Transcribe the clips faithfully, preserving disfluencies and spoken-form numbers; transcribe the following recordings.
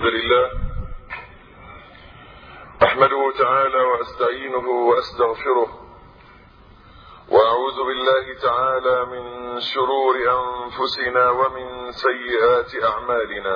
لله أحمده تعالى وأستعينه وأستغفره وأعوذ بالله تعالى من شرور أنفسنا ومن سيئات أعمالنا.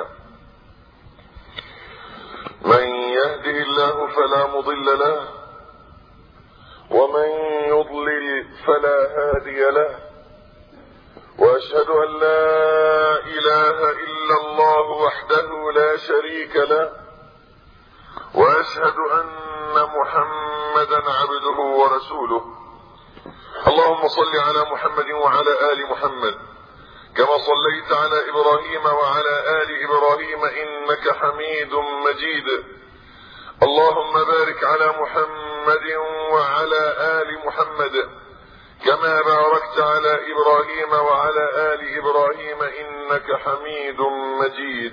من يهده الله فلا مضل له ومن يضلل فلا هادي له، وأشهد أن لا إله إلا الله وحده لا شريك له، وأشهد أن محمدا عبده ورسوله. اللهم صل على محمد وعلى آل محمد كما صليت على إبراهيم وعلى آل إبراهيم إنك حميد مجيد. اللهم بارك على محمد وعلى آل محمد كما باركت على إبراهيم وعلى آل إبراهيم إنك حميد مجيد.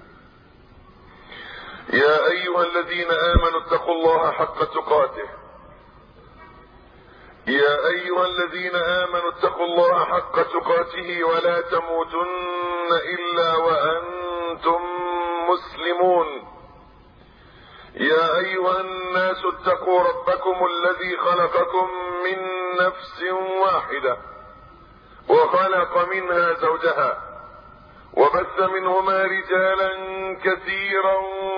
يا أيها الذين آمنوا اتقوا الله حق تقاته يا أيها الذين آمنوا اتقوا الله حق تقاته ولا تموتن إلا وأنتم مسلمون. يا أيها الناس اتقوا ربكم الذي خلقكم من نفس واحدة وخلق منها زوجها وبث منهما رجالا كثيرا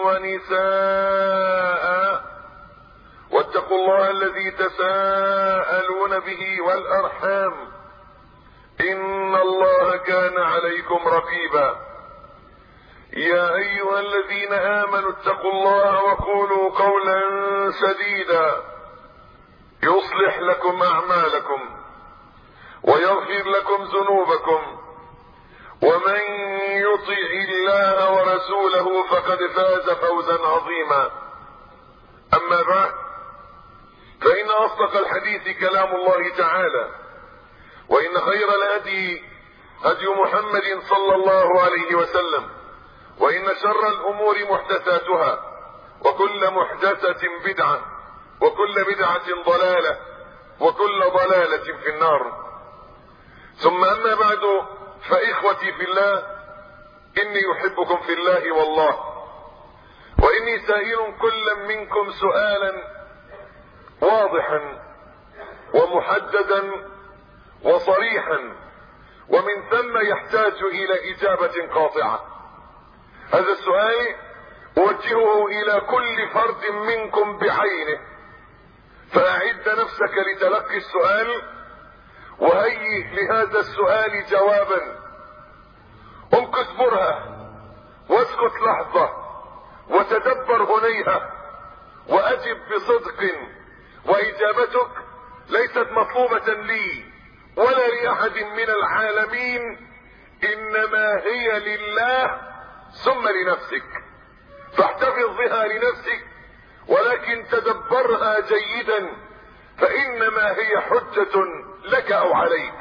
ونساء، واتقوا الله الذي تساءلون به والأرحام إن الله كان عليكم رقيبا. يا أيها الذين آمنوا اتقوا الله وقولوا قولا سديدا يصلح لكم أعمالكم ويغفر لكم ذنوبكم، ومن يطع الله ورسوله فقد فاز فوزا عظيما. أما بعد، فإن أصدق الحديث كلام الله تعالى، وإن خير الهدي هدي محمد صلى الله عليه وسلم، وإن شر الأمور محدثاتها، وكل محدثة بدعة، وكل بدعة ضلالة، وكل ضلالة في النار. ثم أما بعد، فإخوتي في الله، إني أحبكم في الله والله، وإني سائل كل منكم سؤالا واضحا ومحددا وصريحا، ومن ثم يحتاج إلى إجابة قاطعة. هذا السؤال أوجهه إلى كل فرد منكم بعينه، فأعد نفسك لتلقي السؤال وهيئ لهذا السؤال جوابا. امكث برهة واسكت لحظة وتدبر هنيهة وأجب بصدق، وإجابتك ليست مطلوبة لي ولا لأحد من العالمين، إنما هي لله ثم لنفسك، فاحتفظ بها لنفسك، ولكن تدبرها جيدا، فإنما هي حجة لك أو عليك.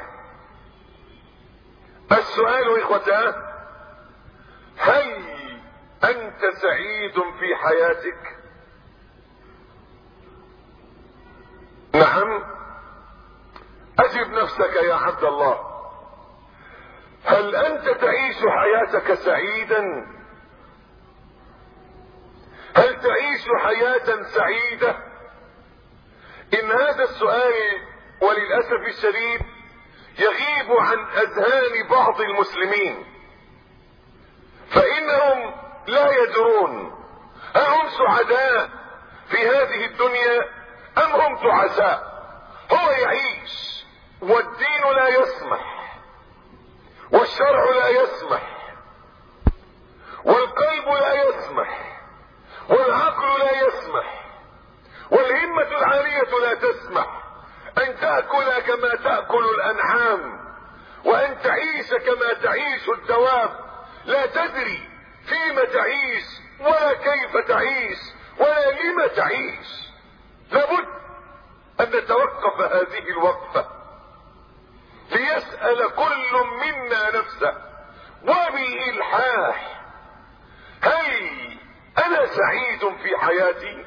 السؤال إخوتاه: هل أنت سعيد في حياتك؟ نعم. أجب نفسك يا عبد الله، هل أنت تعيش حياتك سعيدا؟ هل تعيش حياة سعيدة؟ إن هذا السؤال وللأسف الشديد يغيب عن أذهان بعض المسلمين، فإنهم لا يدرون أهم سعداء في هذه الدنيا أم هم تعساء. هو يعيش والدين لا يسمح، والشرع لا يسمح، والقلب لا يسمح، والعقل لا يسمح، والهمة العالية لا تسمح أن تأكل كما تأكل الأنعام، وأن تعيش كما تعيش الدواب. لا تدري فيما تعيش ولا كيف تعيش ولا لما تعيش. لابد أن نتوقف هذه الوقفة ليسأل كل منا نفسه وبإلحاح: هل أنا سعيد في حياتي؟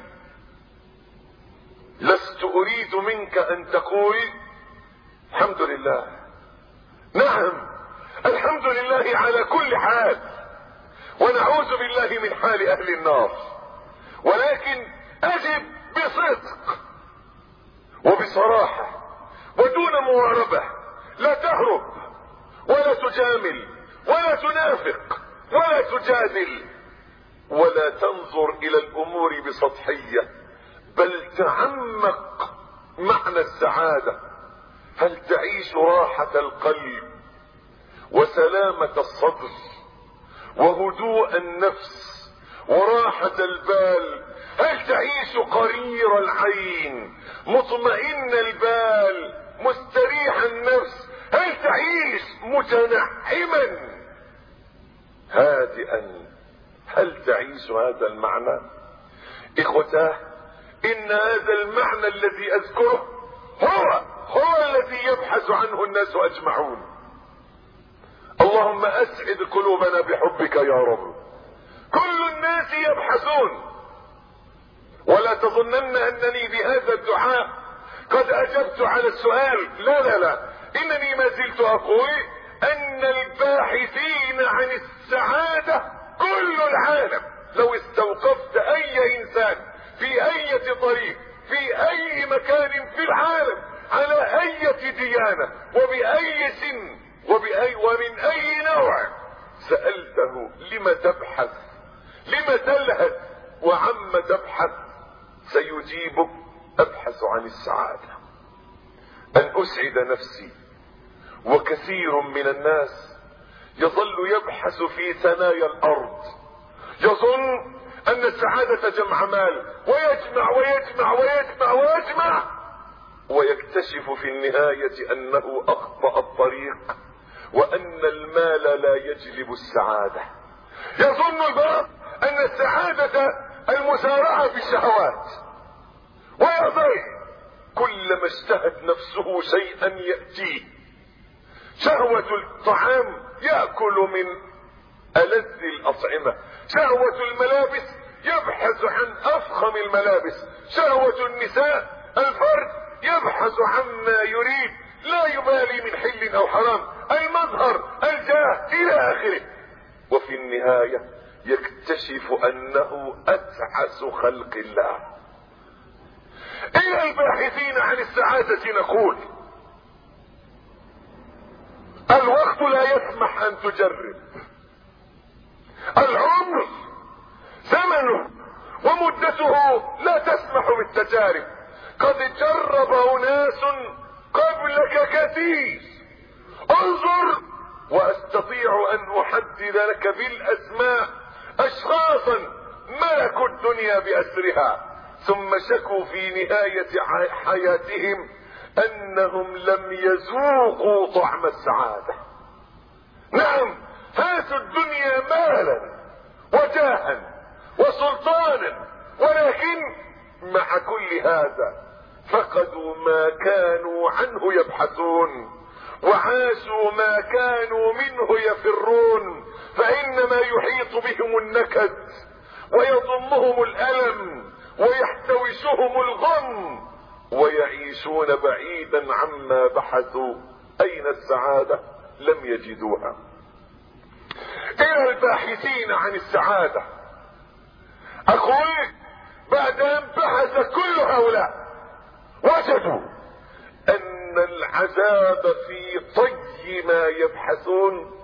لست أريد منك أن تقول الحمد لله. نعم، الحمد لله على كل حال، ونعوذ بالله من حال اهل النار. ولكن اجب بصدق وبصراحة ودون مواربة، لا تهرب ولا تجامل ولا تنافق ولا تجادل، ولا تنظر الى الامور بسطحية، بل تعمق معنى السعادة. هل تعيش راحة القلب وسلامة الصدر وهدوء النفس وراحة البال؟ هل تعيش قرير العين مطمئن البال مستريح النفس؟ هل تعيش متنعما هادئا؟ هل تعيش هذا المعنى؟ اخوتاه، ان هذا المعنى الذي اذكره هو هو الذي يبحث عنه الناس اجمعون. اللهم اسعد قلوبنا بحبك يا رب. كل الناس يبحثون، ولا تظنن انني بهذا الدعاء قد اجبت على السؤال، لا لا لا، انني ما زلت اقول ان الباحثين عن السعادة كل العالم. لو استوقفت اي انسان في اي طريق في اي مكان في العالم على اي ديانة وباي سن وبأي ومن اي نوع، سألته لم تبحث، لم تلهث، وعم تبحث، سيجيبك ابحث عن السعادة، ان اسعد نفسي. وكثير من الناس يظل يبحث في ثنايا الارض، يظن ان السعادة جمع مال، ويجمع ويجمع ويجمع ويجمع، ويكتشف في النهاية انه اخطأ الطريق، وان المال لا يجلب السعادة. يظن البعض ان السعادة المسارعة في الشهوات، ويظل كلما اشتهت نفسه شيئا يأتيه. شهوة الطعام يأكل من ألذ الأطعمة، شهوة الملابس يبحث عن أفخم الملابس، شهوة النساء الفرد يبحث عما يريد، لا يبالي من حل أو حرام، المظهر، الجاه، إلى آخره. وفي النهاية يكتشف أنه أتعس خلق الله. إلى الباحثين عن السعادة نقول: الوقت لا يسمح أن تجرب، العمر زمنه ومدته لا تسمح بالتجارب. قد جرب أناس قبلك كثير، انظر، واستطيع ان احدد لك بالاسماء اشخاصا ملكوا الدنيا باسرها، ثم شكوا في نهاية حياتهم انهم لم يذوقوا طعم السعادة. نعم، هاتوا الدنيا مالا وجاها وسلطانا، ولكن مع كل هذا فقدوا ما كانوا عنه يبحثون، وعاشوا ما كانوا منه يفرون. فإنما يحيط بهم النكد ويضمهم الألم ويحتوشهم الغم، ويعيشون بعيدا عما بحثوا. أين السعادة؟ لم يجدوها. إلى الباحثين عن السعادة أقول: بعد أن بحث كل هؤلاء وجدوا ان العذاب في طي ما يبحثون.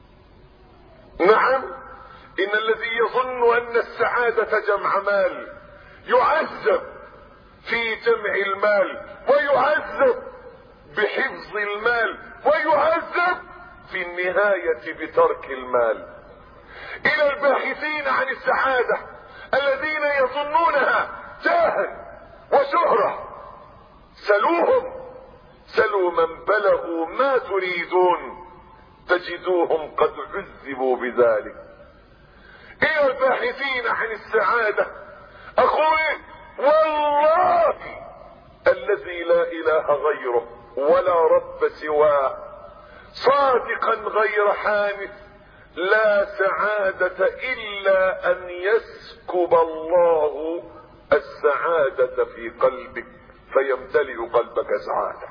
نعم، ان الذي يظن ان السعادة جمع مال يعذب في جمع المال، ويعذب بحفظ المال، ويعذب في النهاية بترك المال. الى الباحثين عن السعادة الذين يظنونها جاها وشهرة، سلوهم، سلوا من بلغوا ما تريدون تجدوهم قد عذبوا بذلك. الى الباحثين عن السعادة اقول: والله الذي لا اله غيره ولا رب سواه، صادقا غير حانث، لا سعادة الا ان يسكب الله السعادة في قلبك فيمتلئ قلبك سعادة.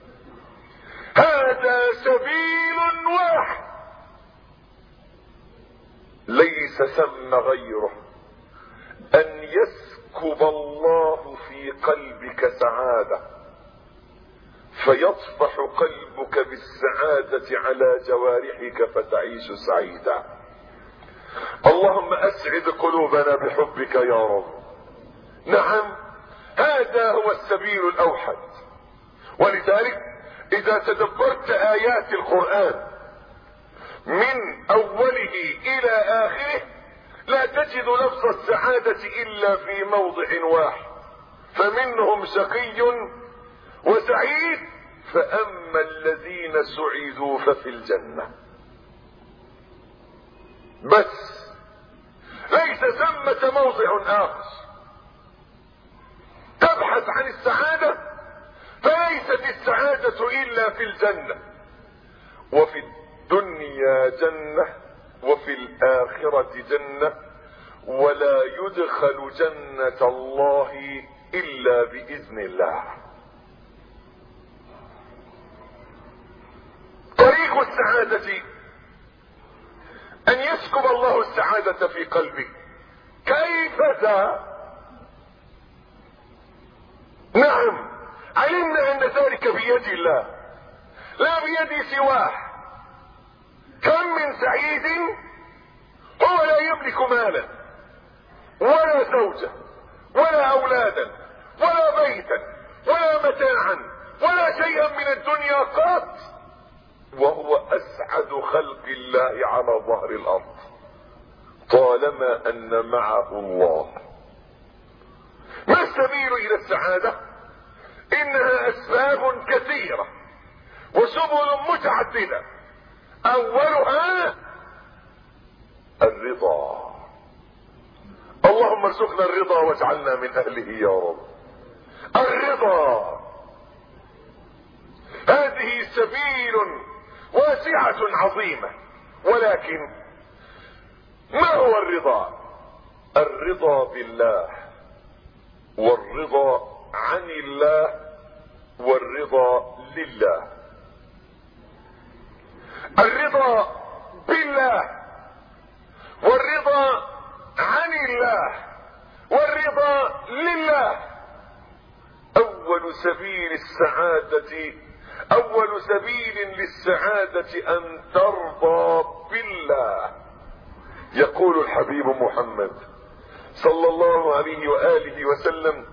هذا سبيل واحد ليس ثم غيره ان يسكب الله في قلبك سعادة فيطفح قلبك بالسعادة على جوارحك فتعيش سعيدا. اللهم اسعد قلوبنا بحبك يا رب. نعم، هذا هو السبيل الاوحد. ولذلك اذا تدبرت ايات القرآن من اوله الى اخره لا تجد لفظ السعادة الا في موضع واحد، فمنهم شقي وسعيد فاما الذين سعدوا ففي الجنة. بس ليس ثمة موضع اخر. تبحث عن السعادة فليست السعادة الا في الجنة، وفي الدنيا جنة وفي الاخرة جنة، ولا يدخل جنة الله الا باذن الله. طريق السعادة ان يسكب الله السعادة في قلبك. كيف ذا؟ نعم، علمنا ان ذلك بيد الله لا بيد سواه. كم من سعيد هو لا يملك مالا ولا زوجة ولا اولادا ولا بيتا ولا متاعا ولا شيئا من الدنيا قط، وهو اسعد خلق الله على ظهر الارض طالما ان معه الله. ما السبيل الى السعادة؟ انها اسباب كثيرة وسبل متعددة. اولها الرضا. اللهم ارزقنا الرضا واجعلنا من اهله يا رب. الرضا هذه سبيل واسعة عظيمة، ولكن ما هو الرضا؟ الرضا بالله، والرضا عن الله، والرضا لله. الرضا بالله والرضا عن الله والرضا لله. اول سبيل السعادة اول سبيل للسعادة ان ترضى بالله. يقول الحبيب محمد صلى الله عليه وآله وسلم: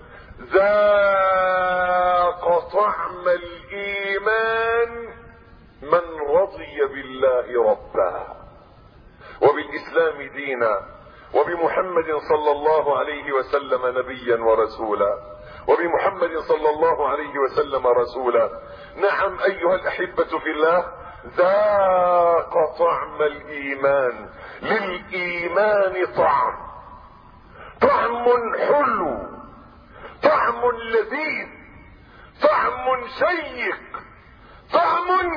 ذاق طعم الايمان من رضي بالله ربا وبالاسلام دينا وبمحمد صلى الله عليه وسلم نبيا ورسولا وبمحمد صلى الله عليه وسلم رسولا. نعم ايها الاحبة في الله، ذاق طعم الايمان. للايمان طعم، طعم حلو، طعم لذيذ، طعم شيق، طعم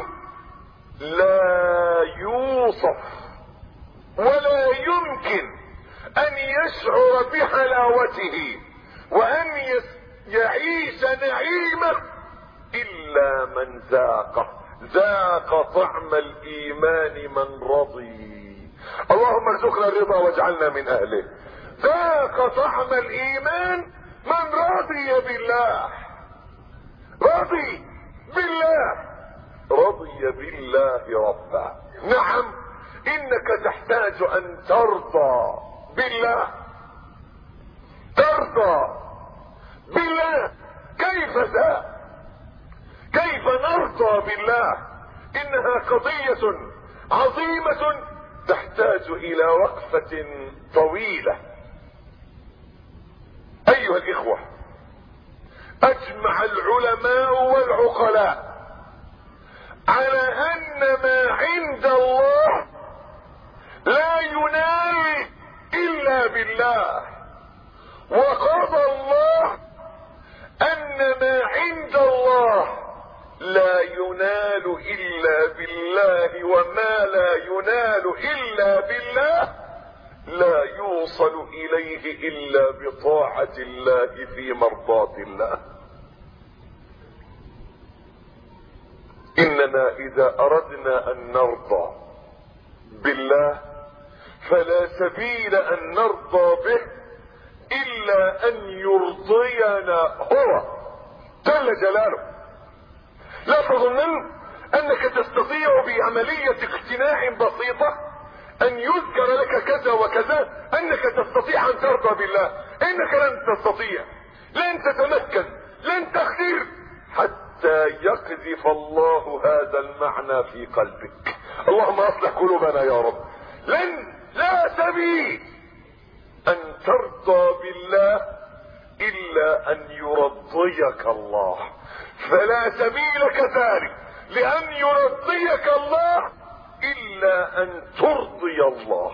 لا يوصف ولا يمكن ان يشعر بحلاوته وان يعيش نعيمه الا من ذاقه. ذاق طعم الايمان من رضي. اللهم ارزقنا الرضا واجعلنا من اهله. ذاق طعم الايمان من رضي بالله. رضي بالله، رضي بالله ربا. نعم، انك تحتاج ان ترضى بالله. ترضى بالله. كيف ذا؟ كيف نرضى بالله؟ انها قضية عظيمة تحتاج الى وقفة طويلة. ايها الاخوة، اجمع العلماء والعقلاء على ان ما عند الله لا ينال الا بالله، وقضى الله ان ما عند الله لا ينال الا بالله، وما لا ينال الا بالله لا يوصل اليه الا بطاعة الله في مرضاة الله. اننا اذا اردنا ان نرضى بالله فلا سبيل ان نرضى به الا ان يرضينا هو جل جلاله. لا تظنن انك تستطيع بعملية اقتناع بسيطة ان يذكر لك كذا وكذا انك تستطيع ان ترضى بالله. انك لن تستطيع، لن تتمكن، لن تقدر حتى يقذف الله هذا المعنى في قلبك. اللهم اصلح قلوبنا يا رب. لن لا سبيل ان ترضى بالله الا ان يرضيك الله، فلا سبيل كذلك لان يرضيك الله الا ان ترضي الله.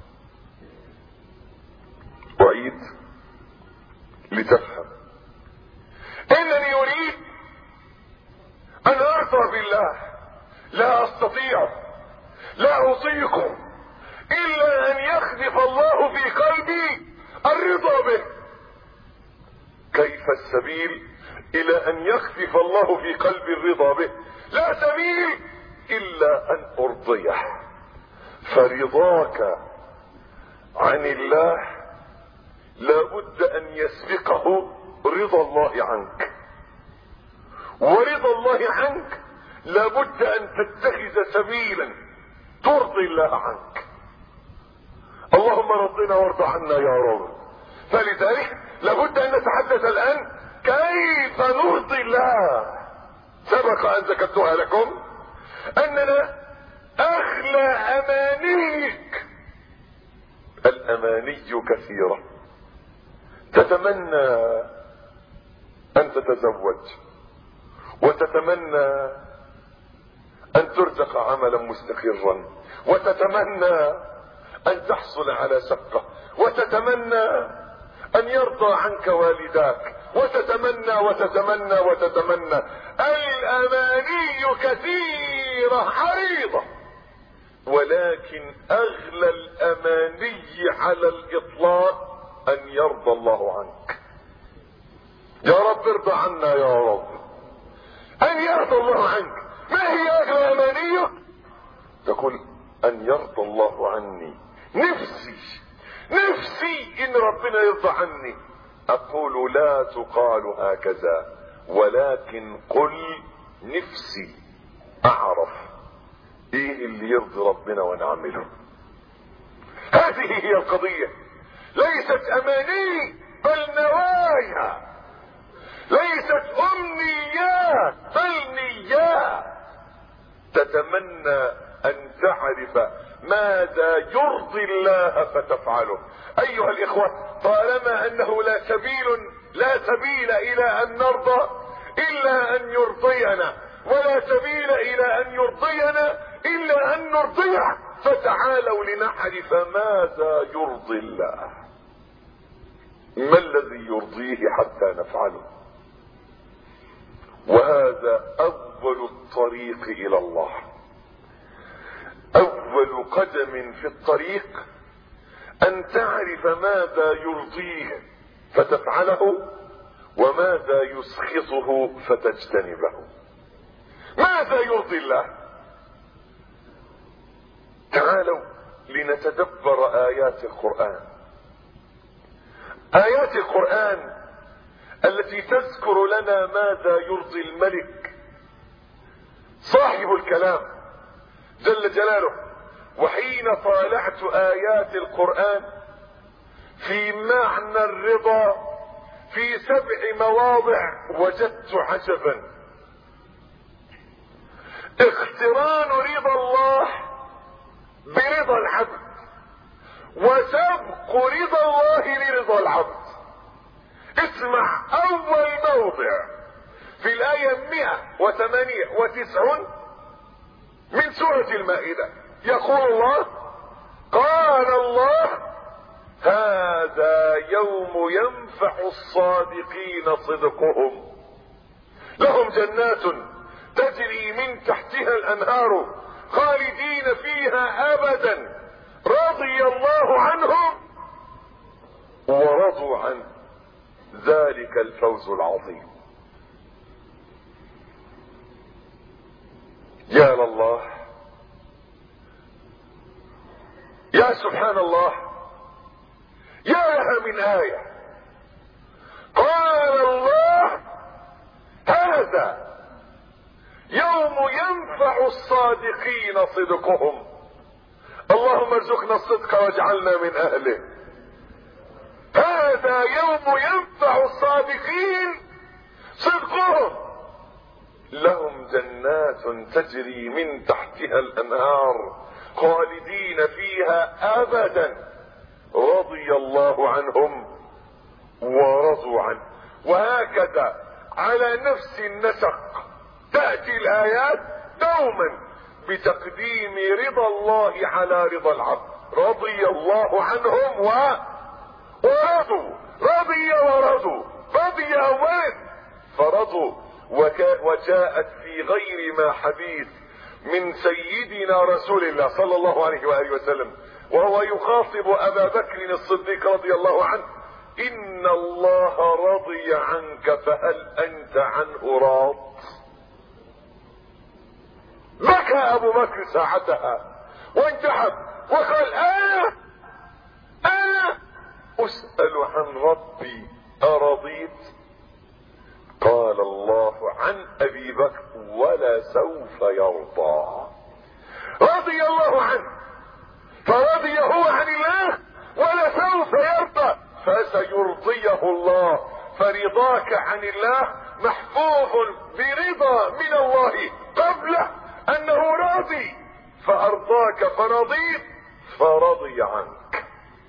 أعيد لتفهم. انني اريد ان ارضى بالله، لا استطيع، لا اطيق الا ان يخذف الله في قلبي الرضا به. كيف السبيل الى ان يخذف الله في قلبي الرضا به؟ لا سبيل الا ان ارضيه. فرضاك عن الله لابد ان يسبقه رضا الله عنك، ورضا الله عنك لابد ان تتخذ سبيلا ترضي الله عنك. اللهم رضنا وارض عنا يا رب. فلذلك لابد ان نتحدث الان كيف نرضي الله. سبق ان ذكرتها لكم اننا اغلى امانيك. الاماني كثيرة. تتمنى ان تتزوج، وتتمنى ان ترزق عملا مستقرا، وتتمنى ان تحصل على شقة، وتتمنى ان يرضى عنك والداك، وتتمنى وتتمنى وتتمنى. الاماني كثيرة عريضة، ولكن اغلى الاماني على الاطلاق ان يرضى الله عنك. يا رب ارضى عنا يا رب. ان يرضى الله عنك. ما هي اغلى امانيك؟ تقول ان يرضى الله عني. نفسي نفسي ان ربنا يرضى عني. اقول لا تقال هكذا، ولكن قل نفسي اعرف ايه اللي يرضي ربنا ونعمله. هذه هي القضية. ليست اماني بل نوايا، ليست امنيات بل نيات. تتمنى ان تعرف ماذا يرضي الله فتفعله. ايها الاخوة، طالما انه لا سبيل لا سبيل الى ان نرضى الا ان يرضينا، ولا سبيل الى ان يرضينا الا ان نرضيه، فتعالوا لنعرف ماذا يرضي الله. ما الذي يرضيه حتى نفعله؟ وهذا اول الطريق الى الله. اول قدم في الطريق ان تعرف ماذا يرضيه فتفعله، وماذا يسخطه فتجتنبه. ماذا يرضي الله؟ تعالوا لنتدبر ايات القرآن. ايات القرآن التي تذكر لنا ماذا يرضي الملك صاحب الكلام جل جلاله. وحين طالعت ايات القرآن في معنى الرضا في سبع مواضع وجدت عجبا. اقتران رضا الله برضا العبد، وسبق رضا الله لرضا العبد. اسمع اول موضع في الايه مئة وثمانية وتسعون من سورة المائدة. يقول الله: قال الله: هذا يوم ينفع الصادقين صدقهم، لهم جنات تجري من تحتها الانهار خالدين فيها ابدا، رضي الله عنهم ورضوا عنه، ذلك الفوز العظيم. يا لله، يا سبحان سبحان الله، يا لها من آية. قال الله: هذا يوم ينفع الصادقين صدقهم. اللهم ارزقنا الصدق واجعلنا من اهله. هذا يوم ينفع الصادقين صدقهم، لهم جنات تجري من تحتها الانهار خالدين فيها ابدا، رضي الله عنهم ورضوا عنه. وهكذا على نفس النسق تأتي الآيات دوما بتقديم رضا الله على رضا العبد. رضي الله عنهم و... ورضوا، رضي ورضوا، رضي ومن فرضوا. وك... وجاءت في غير ما حديث من سيدنا رسول الله صلى الله عليه وآله وسلم وهو يخاطب أبا بكر الصديق رضي الله عنه: إن الله رضي عنك فهل أنت عنه راض؟ بكى أبو بكر ساعتها وانتحب وقال: أنا أنا أسأل عن ربي أرضيت؟ قال الله عن أبي بكر: ولا سوف يرضى. رضي الله عنه، فرضي هو عن الله ولا سوف يرضى، فسيرضيه الله. فرضاك عن الله محفوظ برضا من الله قبله انه راضي، فارضاك فرضيت فرضي عنك.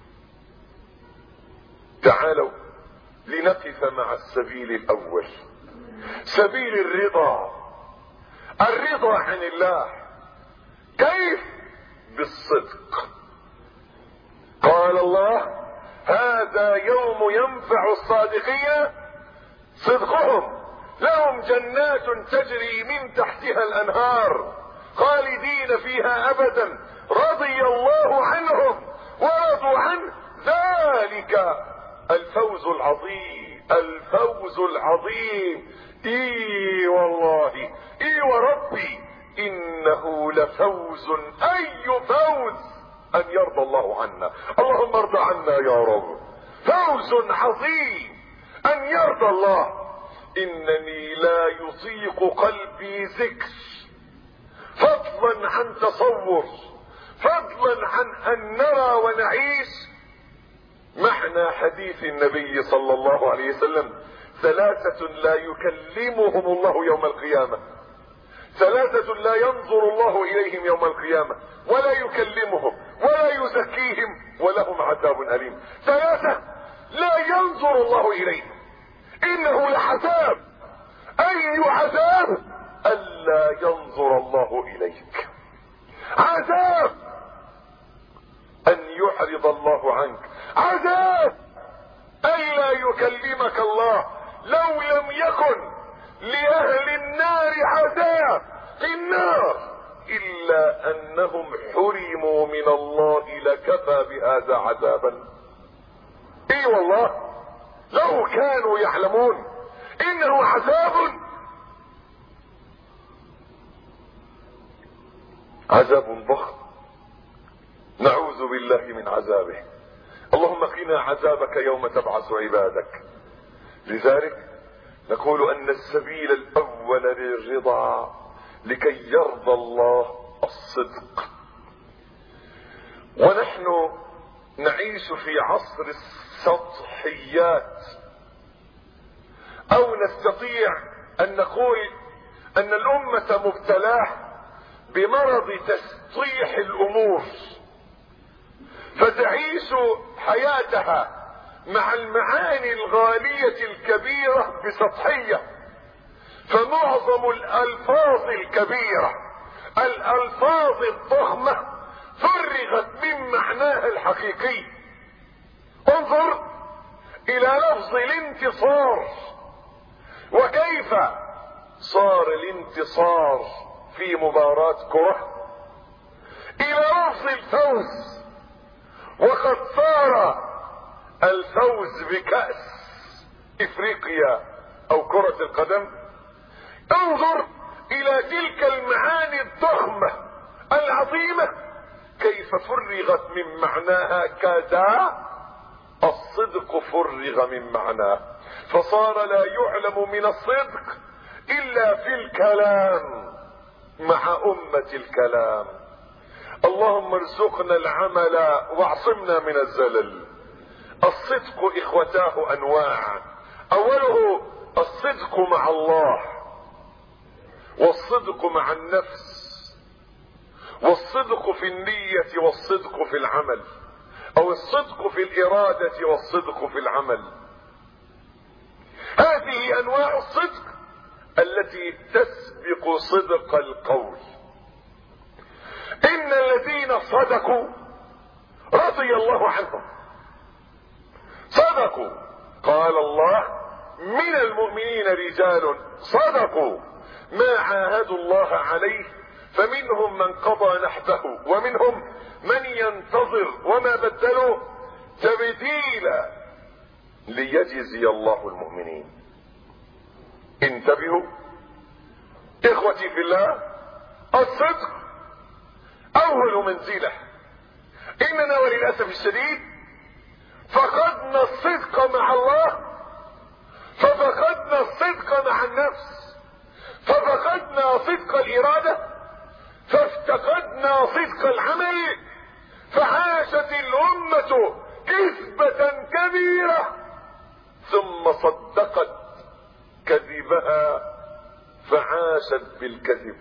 تعالوا لنقف مع السبيل الاول، سبيل الرضا. الرضا عن الله كيف؟ بالصدق. قال الله: هذا يوم ينفع الصادقين صدقهم، لهم جنات تجري من تحتها الانهار خالدين فيها ابدا، رضي الله عنهم ورضوا عنه، ذلك الفوز العظيم. الفوز العظيم. اي والله، اي وربي، انه لفوز. اي فوز ان يرضى الله عنا. اللهم ارضى عنا يا رب. فوز عظيم ان يرضى الله. انني لا يطيق قلبي ذكر، فضلا عن تصور، فضلا عن ان نرى ونعيش معنى حديث النبي صلى الله عليه وسلم: ثلاثة لا يكلمهم الله يوم القيامة، ثلاثة لا ينظر الله اليهم يوم القيامة ولا يكلمهم ولا يزكيهم ولهم عذاب أليم. ثلاثة لا ينظر الله اليهم، انه لعذاب. اي عذاب؟ الا ينظر الله اليك. عذاب ان يحرض الله عنك. عذاب الا يكلمك الله. لو لم يكن لأهل النار عذاب في النار إلا أنهم حرموا من الله لكفى بهذا عذابا. إي والله، لو كانوا يعلمون إنه عذاب، عذاب ضخم، نعوذ بالله من عذابه. اللهم قنا عذابك يوم تبعث عبادك. لذلك نقول ان السبيل الاول للرضا لكي يرضى الله الصدق. ونحن نعيش في عصر السطحيات، او نستطيع ان نقول ان الامة مبتلاه بمرض تسطيح الامور، فتعيش حياتها مع المعاني الغالية الكبيرة بسطحية. فمعظم الالفاظ الكبيرة، الالفاظ الضخمة، فرغت من معناها الحقيقي. انظر الى لفظ الانتصار، وكيف صار الانتصار في مباراة كرة، الى لفظ الفوز، وقد صار الفوز بكأس افريقيا او كرة القدم. انظر الى تلك المعاني الضخمة العظيمة كيف فرغت من معناها كذا، الصدق فرغ من معناه، فصار لا يعلم من الصدق الا في الكلام مع امة الكلام. اللهم ارزقنا العمل واعصمنا من الزلل. الصدق اخوتاه انواع، اوله الصدق مع الله، والصدق مع النفس، والصدق في النية، والصدق في العمل، او الصدق في الارادة والصدق في العمل. هذه انواع الصدق التي تسبق صدق القول. ان الذين صدقوا رضي الله عنهم. صدقوا، قال الله من المؤمنين رجال صدقوا ما عاهدوا الله عليه فمنهم من قضى نحبه ومنهم من ينتظر وما بدلوا تبديلا ليجزي الله المؤمنين. انتبهوا اخوتي في الله، الصدق اول منزله. اننا وللاسف الشديد فقدنا الصدق مع الله، ففقدنا الصدق مع النفس، ففقدنا صدق الاراده، فافتقدنا صدق العمل، فعاشت الامه كذبه كبيره ثم صدقت كذبها فعاشت بالكذب.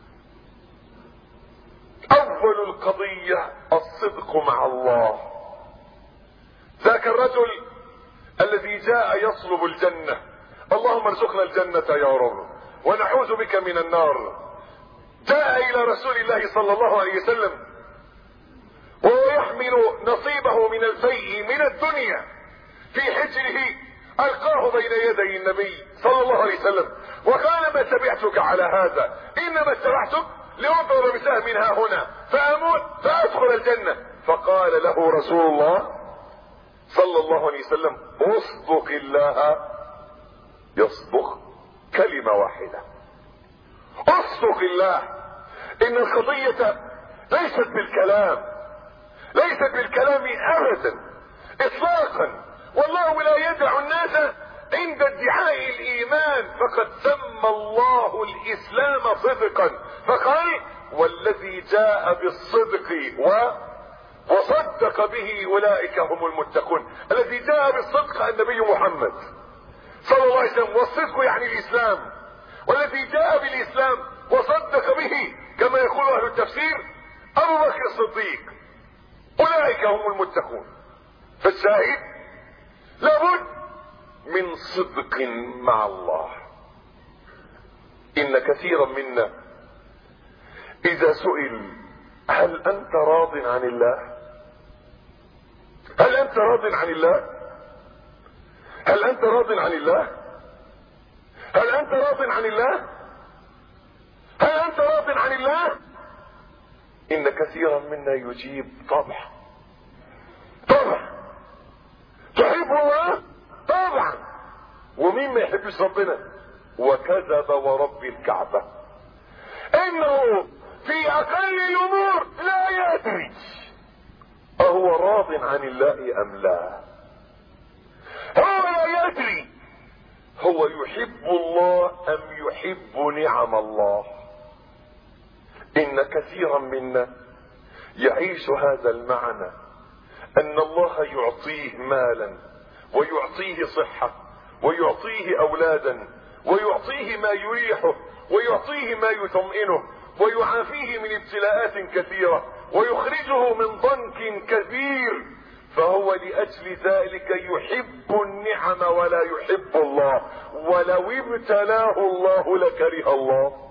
اول القضيه الصدق مع الله. ذاك الرجل الذي جاء يطلب الجنه، اللهم ارزقنا الجنه يا رب ونعوذ بك من النار، جاء الى رسول الله صلى الله عليه وسلم وهو يحمل نصيبه من الفيء من الدنيا في حجره، القاه بين يدي النبي صلى الله عليه وسلم وقال ما تبعتك على هذا، انما اتبعتك لاضرب بسهم ها هنا فاموت فادخل الجنه. فقال له رسول الله صلى الله عليه وسلم اصدق الله يصدق، كلمه واحده، اصدق الله. ان القضيه ليست بالكلام، ليست بالكلام ابدا اطلاقا، والله لا يدع الناس عند ادعاء الايمان، فقد سمى الله الاسلام صدقا فقال والذي جاء بالصدق و وصدق به اولئك هم المتقون. الذي جاء بالصدق النبي محمد صلى الله عليه وسلم، والصدق يعني الاسلام، والذي جاء بالاسلام وصدق به كما يقول اهل التفسير ابو بكر الصديق، اولئك هم المتقون. فالشاهد لابد من صدق مع الله. ان كثيرا منا اذا سئل هل انت راض عن الله، هل انت راض عن الله، هل انت راض عن الله، هل انت راض عن الله، هل انت راض عن الله، ان كثيرا منا يجيب طبعا طبعا. تحب الله طبعا، ومين ما يحبش ربنا؟ وكذب ورب الكعبة انه في اقل الامور لا يدري اهو راض عن الله ام لا. هو لا يدري هو يحب الله ام يحب نعم الله. ان كثيرا منا يعيش هذا المعنى، ان الله يعطيه مالا ويعطيه صحة ويعطيه اولادا ويعطيه ما يريحه ويعطيه ما يطمئنه ويعافيه من ابتلاءات كثيرة ويخرجه من ضنك كبير، فهو لاجل ذلك يحب النعم ولا يحب الله، ولو ابتلاه الله لكره الله.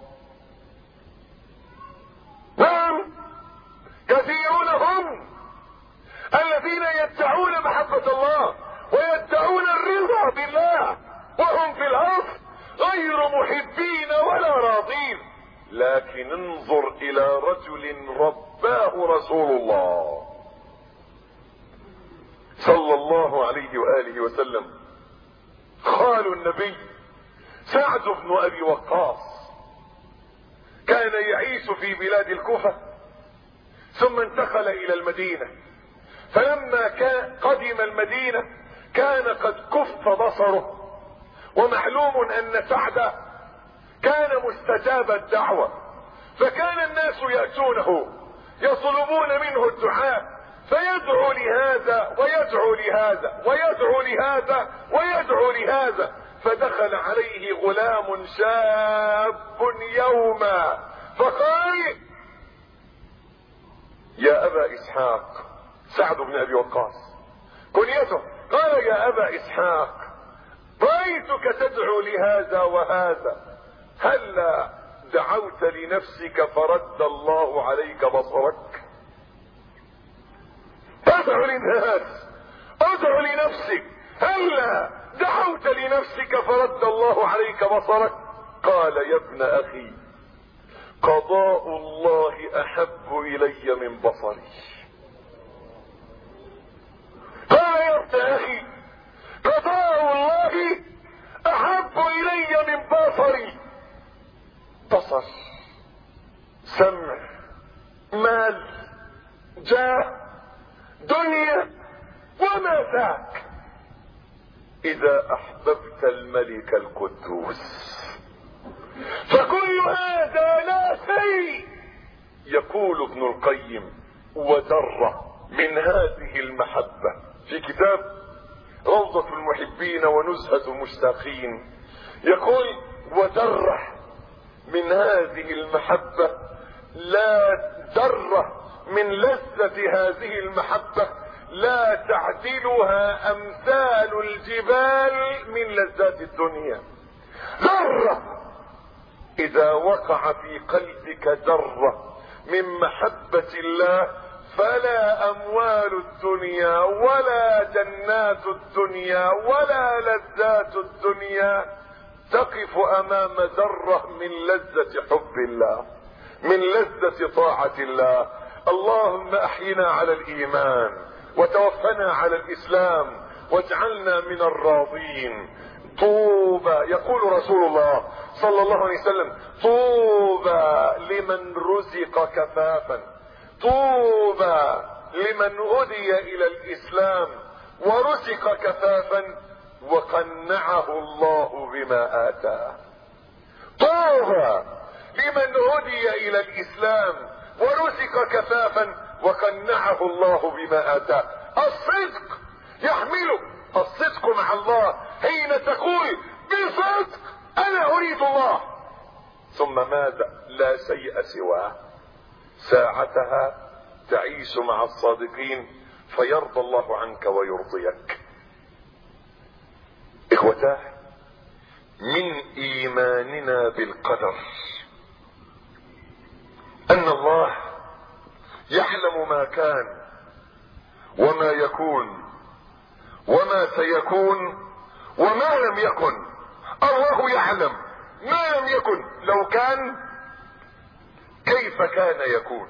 نعم كثيرون هم الذين يدعون محبة الله ويدعون الرضا بالله وهم في الاصل غير محبين ولا راضين. لكن انظر الى رجل رباه رسول الله صلى الله عليه وآله وسلم، خال النبي سعد بن ابي وقاص، كان يعيش في بلاد الكوفة ثم انتقل الى المدينة. فلما كان قدم المدينة كان قد كف بصره، ومعلوم ان سعد كان مستجاب الدعوة، فكان الناس يأتونه يطلبون منه الدعاء، فيدعو لهذا ويدعو لهذا ويدعو لهذا ويدعو لهذا. فدخل عليه غلام شاب يوما فقال: يا ابا اسحاق، سعد بن ابي وقاص كنيته، قال: يا ابا اسحاق، رأيتك تدعو لهذا وهذا، هلا دعوت لنفسك فرد الله عليك بصرك؟ ادعو للناس، ادعو لنفسك، هلا دعوت لنفسك فرد الله عليك بصرك؟ قال: يا ابن اخي، قضاء الله احب الي من بصري. قال: يا ابن اخي، قضاء الله احب الي من بصري. بصر، سمع، مال، جاه، دنيا، وما ذاك اذا احببت الملك القدوس. فكل هذا لا شيء. يقول ابن القيم: وذرة من هذه المحبة، في كتاب روضة المحبين ونزهة المشتاقين، يقول: وذرة من هذه المحبة، لا ذرة من لذة هذه المحبة لا تعدلها امثال الجبال من لذات الدنيا. ذرة اذا وقع في قلبك ذرة من محبة الله، فلا اموال الدنيا ولا جنات الدنيا ولا لذات الدنيا تقف امام ذرة من لذة حب الله، من لذة طاعة الله. اللهم احينا على الايمان وتوفنا على الاسلام واجعلنا من الراضين. طوبى، يقول رسول الله صلى الله عليه وسلم: طوبى لمن رزق كفافا، طوبى لمن هدي الى الاسلام ورزق كفافا وقنعه الله بما اتاه. طوبى لمن هدي الى الاسلام ورزق كفافا وقنعه الله بما اتاه. الصدق يحمله، الصدق مع الله حين تقول بصدق: انا اريد الله، ثم ماذا؟ لا شيء سواه. ساعتها تعيش مع الصادقين فيرضى الله عنك ويرضيك. اخوتاه، من ايماننا بالقدر ان الله يعلم ما كان وما يكون وما سيكون وما لم يكن. الله يعلم ما لم يكن، لو كان كيف كان يكون.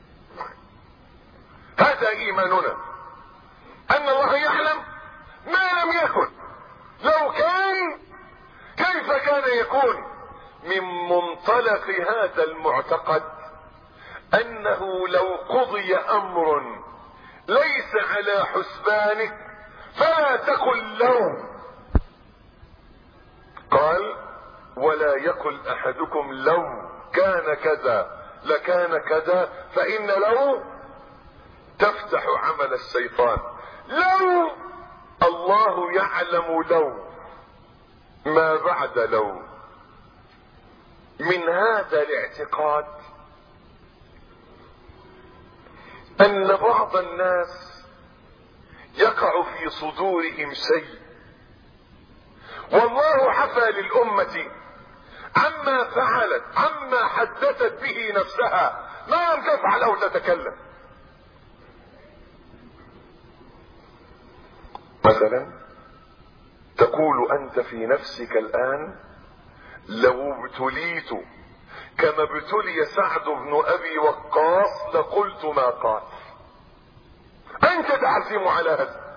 هذا ايماننا، ان الله يعلم ما لم يكن، لو كان كيف كان يكون. من منطلق هذا المعتقد انه لو قضي امر ليس على حسبانك فلا تقل لو. قال: ولا يقل احدكم لو كان كذا لكان كذا، فان لو تفتح عمل الشيطان. لو الله يعلم لو ما بعد لو. من هذا الاعتقاد ان بعض الناس يقع في صدورهم شيء، والله عفى للأمة عما فعلت، عما حدثت به نفسها، ما لم تفعل او تتكلم. مثلا تقول انت في نفسك الان: لو ابتليت كما ابتلي سعد بن ابي وقاص لقلت ما قال. انت تعزم على هذا،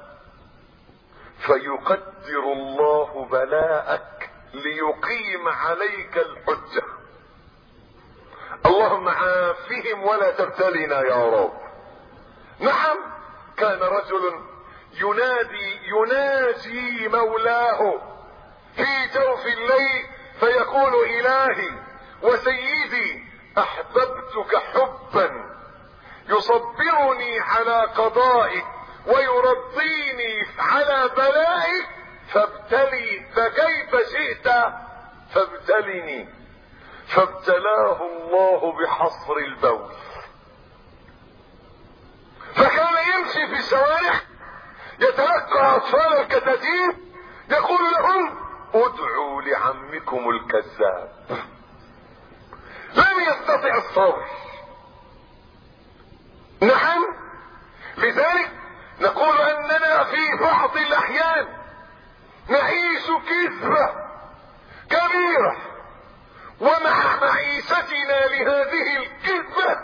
فيقدر الله بلاءك ليقيم عليك الحجة. الله اللهم عافهم ولا تبتلنا يا رب. نعم، كان رجل ينادي يناجي مولاه في جوف الليل فيقول: الهي وسيدي، احببتك حبا يصبرني على قضائك ويرضيني على بلائك، فابتلي فكيف شئت فابتلني. فابتلاه الله بحصر البول، فكان يمشي في الشوارع يتلقى اطفال الكتاتيب يقول لهم: ادعوا لعمكم الكذاب. لم يستطع الصبر. نعم، لذلك نقول اننا في بعض الاحيان نعيش كذبة كبيرة، ومع معيشتنا لهذه الكذبة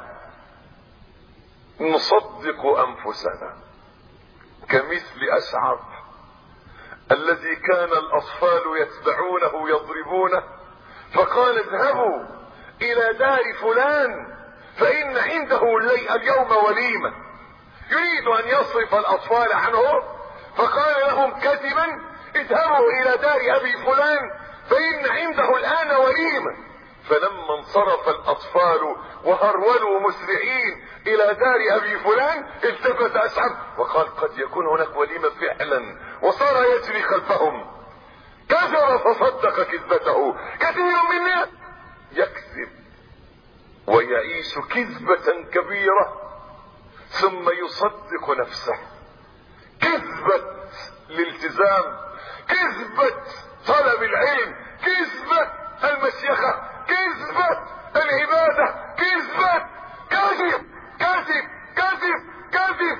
نصدق انفسنا، كمثل اشعر الذي كان الاطفال يتبعونه يضربونه، فقال: اذهبوا الى دار فلان فان عنده اليوم وليمة. يريد ان يصرف الاطفال عنه، فقال لهم كذبا: اذهبوا الى دار ابي فلان فان عنده الان وليمة. فلما انصرف الاطفال وهرولوا مسرعين الى دار ابي فلان التفت اشعر وقال: قد يكون هناك وليمة فعلا، وصار يجري خلفهم. كذب فصدق كذبته. كثير منا يكذب ويعيش كذبة كبيرة ثم يصدق نفسه. كذبة الالتزام، كذبة طلب العلم، كذبة المشيخة، كذبة العبادة، كذبة كذب كذب كذب كذب.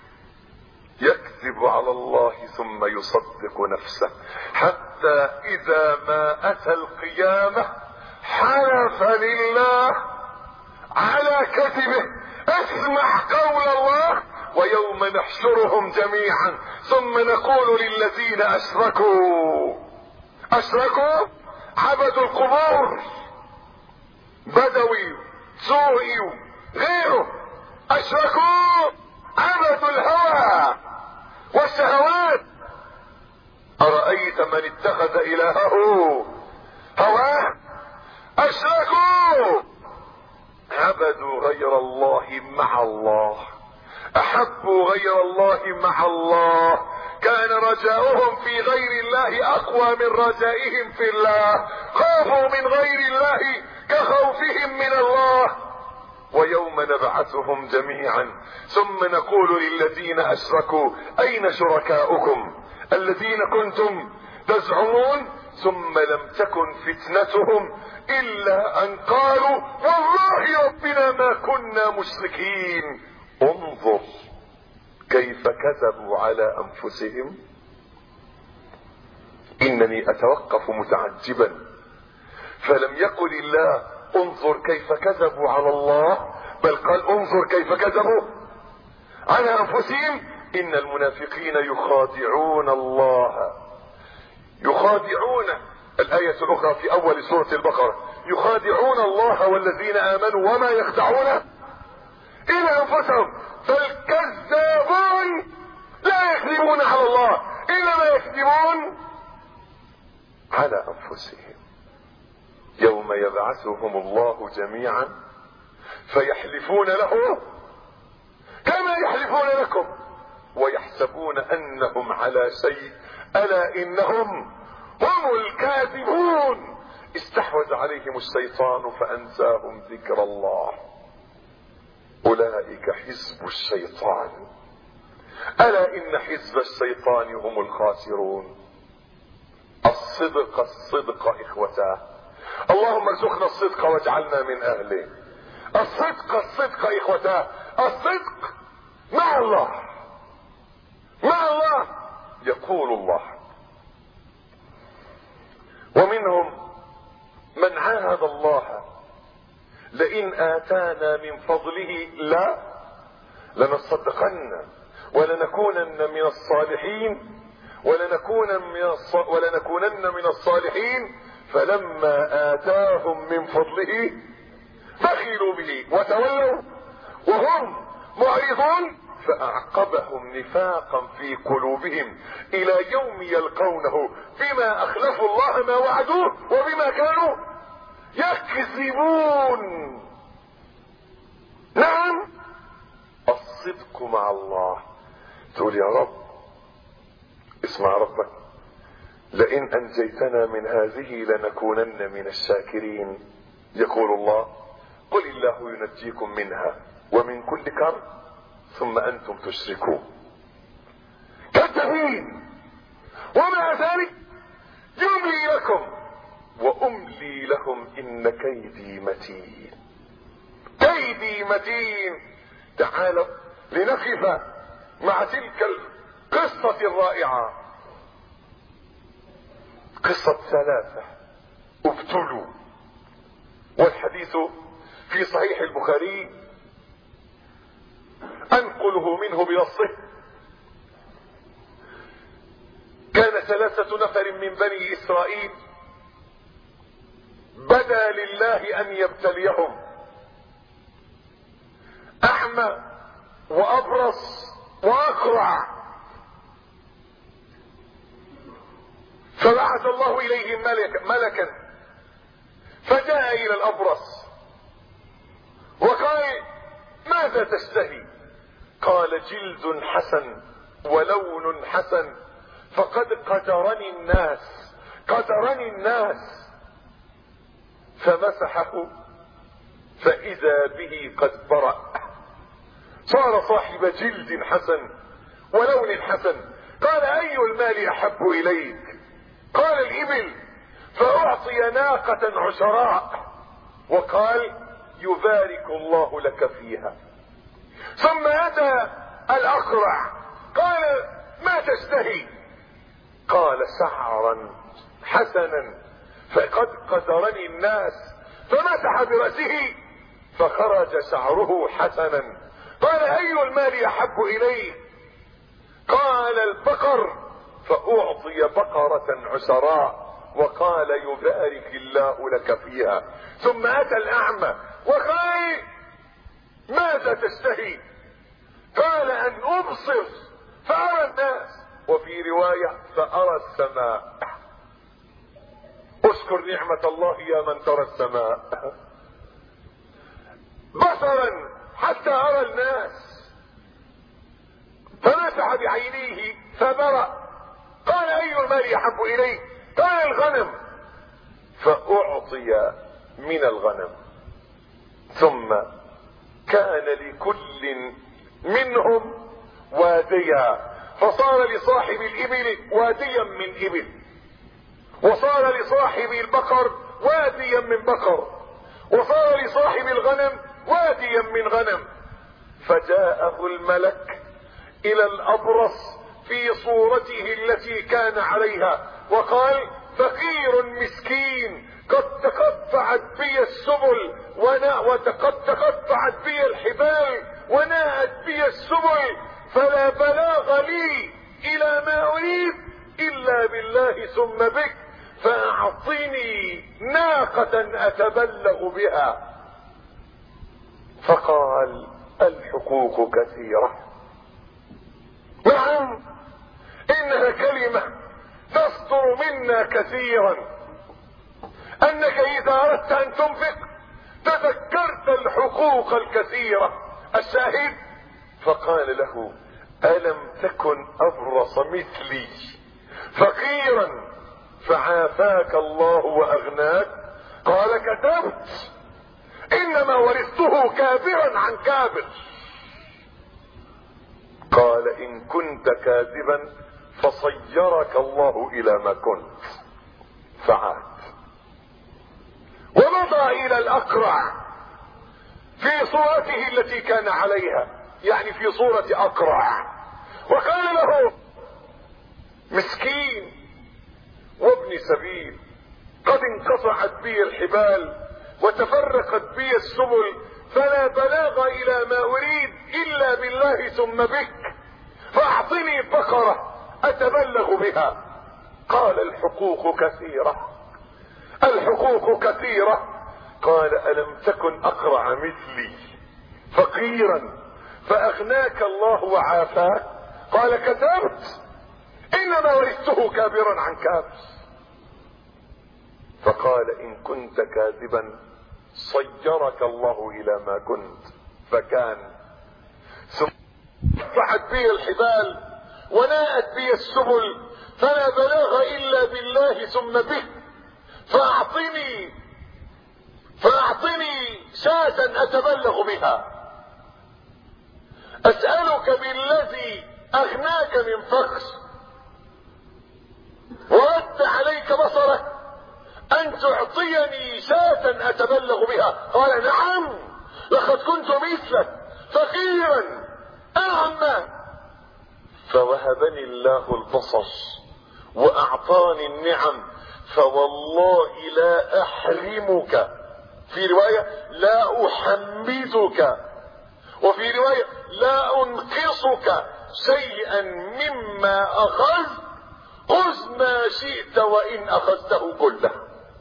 يكذب على الله ثم يصدق نفسه، حتى اذا ما اتى القيامة حلف لله على كذبه. اسمع قول الله: ويوم نحشرهم جميعا ثم نقول للذين اشركوا اشركوا عبدوا القبور، بدوي سوري غيره، اشركوا عبدوا الهوى والشهوات. ارايت من اتخذ الهه هواه. اشركوا عبدوا غير الله مع الله، احبوا غير الله مع الله، كان رجاؤهم في غير الله اقوى من رجائهم في الله، خافوا من غير الله كخوفهم من الله. ويوم نبعثهم جميعا ثم نقول للذين اشركوا اين شركاؤكم الذين كنتم تزعمون، ثم لم تكن فتنتهم الا ان قالوا والله ربنا ما كنا مشركين. انظر كيف كذبوا على انفسهم. انني اتوقف متعجبا، فلم يقل الله انظر كيف كذبوا على الله، بل قال انظر كيف كذبوا على انفسهم. ان المنافقين يخادعون الله، يخادعون. الآية الأخرى في أول سورة البقرة: يخادعون الله والذين آمنوا وما يخدعون إلا أنفسهم. فالكذابون لا يكذبون على الله إنما يكذبون على أنفسهم. يوم يبعثهم الله جميعا فيحلفون له كما يحلفون لكم ويحسبون أنهم على شيء، ألا إنهم هم الكاذبون. استحوذ عليهم الشيطان فأنساهم ذكر الله. أولئك حزب الشيطان، ألا إن حزب الشيطان هم الخاسرون. الصدق الصدق إخوتاه، اللهم ارزقنا الصدق واجعلنا من أهله. الصدق الصدق إخوتاه، الصدق مع الله، مع الله. يقول الله: ومنهم من عاهد الله لئن آتانا من فضله لا لنصدقن ولنكونن من الصالحين ولنكون من الص... ولنكونن من الصالحين فلما آتاهم من فضله بخلوا به وتولوا وهم معرضون فأعقبهم نفاقا في قلوبهم إلى يوم يلقونه بما أخلفوا الله ما وعدوه وبما كانوا يكذبون. نعم، الصدق مع الله. تقول يا رب، اسمع ربك، لئن أنجيتنا من هذه لنكونن من الشاكرين. يقول الله: قل الله ينجيكم منها ومن كل كرب ثم أنتم تشركون. كذابين، ومع ذلك يملي لكم وأملي لهم إن كيدي متين. كيدي متين. تعالوا لنقف مع تلك القصة الرائعة، قصة ثلاثة ابتلوا، والحديث في صحيح البخاري، انقله منه بنصه. كان ثلاثة نفر من بني اسرائيل بدا لله ان يبتليهم، اعمى وابرص واقرع، فبعث الله اليهم ملك ملكا فجاء الى الابرص وقال: ماذا تشتهي؟ قال: جلد حسن ولون حسن، فقد قدرني الناس قدرني الناس. فمسحه فاذا به قد برأ، صار صاحب جلد حسن ولون حسن. قال: اي المال احب اليك؟ قال: الابل. فاعطي ناقة عشراء وقال: يبارك الله لك فيها. ثم اتى الاقرع قال: ما تشتهي؟ قال: شعرا حسنا، فقد قدرني الناس. فمسح برأسه فخرج شعره حسنا. قال: اي المال احب اليه؟ قال: البقر. فاعطي بقرة عشراء وقال: يبارك الله لك فيها. ثم اتى الاعمى وقال: ماذا تشتهي؟ قال: ان ابصر فارى الناس، وفي رواية فارى السماء. اشكر نعمة الله يا من ترى السماء. بصرا حتى ارى الناس. فمسح بعينيه فبرأ. قال: اي المال يحب اليه؟ قال: الغنم. فاعطي من الغنم. ثم كان لكل منهم واديا، فصار لصاحب الابل واديا من ابل، وصار لصاحب البقر واديا من بقر، وصار لصاحب الغنم واديا من غنم. فجاءه الملك الى الابرص في صورته التي كان عليها وقال: فقير مسكين، قد تقطعت بي السبل وقد تقطعت بي الحبال وناءت بي السبل، فلا بلاغ لي الى ما اريد الا بالله ثم بك، فاعطني ناقة اتبلغ بها. فقال: الحقوق كثيرة. نعم، انها كلمة تصدر منا كثيرا، انك اذا اردت ان تنفق تذكرت الحقوق الكثيرة. الشاهد: فقال له: الم تكن ابرص مثلي فقيرا فعافاك الله واغناك؟ قال: كتبت، انما ورثته كابرا عن كابر. قال: ان كنت كاذبا فصيرك الله الى ما كنت. فعاد ومضى الى الاقرع في صورته التي كان عليها، يعني في صورة اقرع، وقال له: مسكين وابن سبيل، قد انقطعت بي الحبال وتفرقت بي السبل، فلا بلاغ الى ما اريد الا بالله ثم بك، فاعطني بقرة اتبلغ بها. قال: الحقوق كثيرة، الحقوق كثيرة، قال ألم تكن أقرع مثلي فقيرا فأغناك الله وعافاك؟ قال كذبت، إنما ورثته كابرا عن كابر. فقال إن كنت كاذبا صيرك الله إلى ما كنت فكان. ثم فتحت بي الحبال وناءت بي السبل فلا بلاغ إلا بالله ثم به، فأعطني فأعطني شاة أتبلغ بها، أسألك بالذي أغناك من فقر ورد عليك بصرك أن تعطيني شاة أتبلغ بها. قال نعم، لقد كنت مثلك فقيرا أعمى فوهبني الله البصر وأعطاني النعم، فوالله لا أحرمك، في رواية لا أحمدك، وفي رواية لا أنقصك شيئا مما أخذت، خذ ما شئت وإن أخذته كله.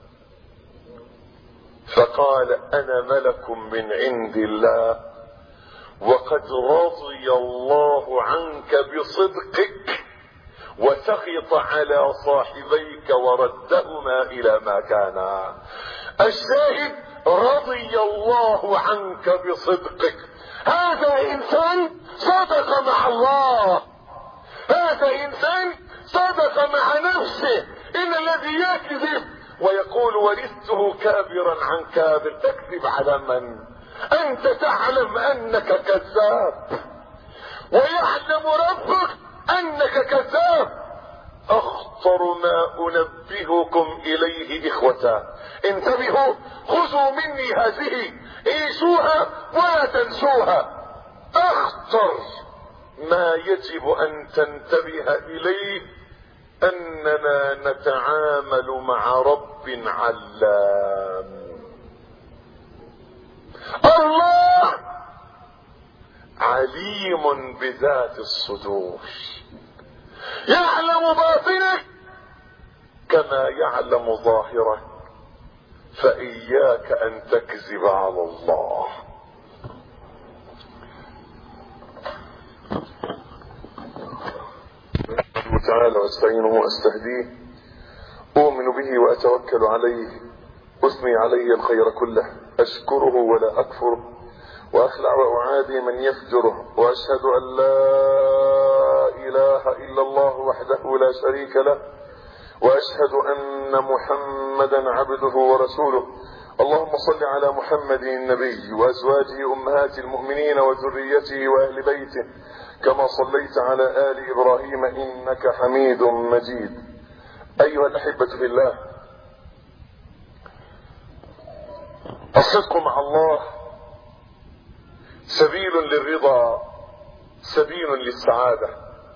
فقال أنا ملك من عند الله وقد رضي الله عنك بصدقك وسخط على صاحبيك وردهما إلى ما كانا. الشاهد رضي الله عنك بصدقك. هذا إنسان صدق مع الله، هذا إنسان صدق مع نفسه. إن الذي يكذب ويقول ورثته كابرا عن كابر، تكذب على من؟ أنت تعلم أنك كذاب ويعلم ربك أنك كذاب. أخطر ما أنبهكم إليه إخوة، انتبهوا، خذوا مني هذه، عيشوها ولا تنسوها. أخطر ما يجب أن تنتبه إليه أننا نتعامل مع رب علام. الله عليم بذات الصدور، يعلم باطنك كما يعلم ظاهرك، فإياك أن تكذب على الله. تعالى واستعينه واستهديه، أؤمن به وأتوكل عليه، أثني عليه الخير كله، أشكره ولا أكفره، وأخلع وأعادي من يفجره، وأشهد أن لا إله إلا الله وحده لا شريك له، وأشهد أن محمدا عبده ورسوله. اللهم صل على محمد النبي وأزواجه أمهات المؤمنين وذريته وأهل بيته كما صليت على آل إبراهيم إنك حميد مجيد. أيها الأحبة في الله، الصدق مع الله سبيل للرضا، سبيل للسعادة.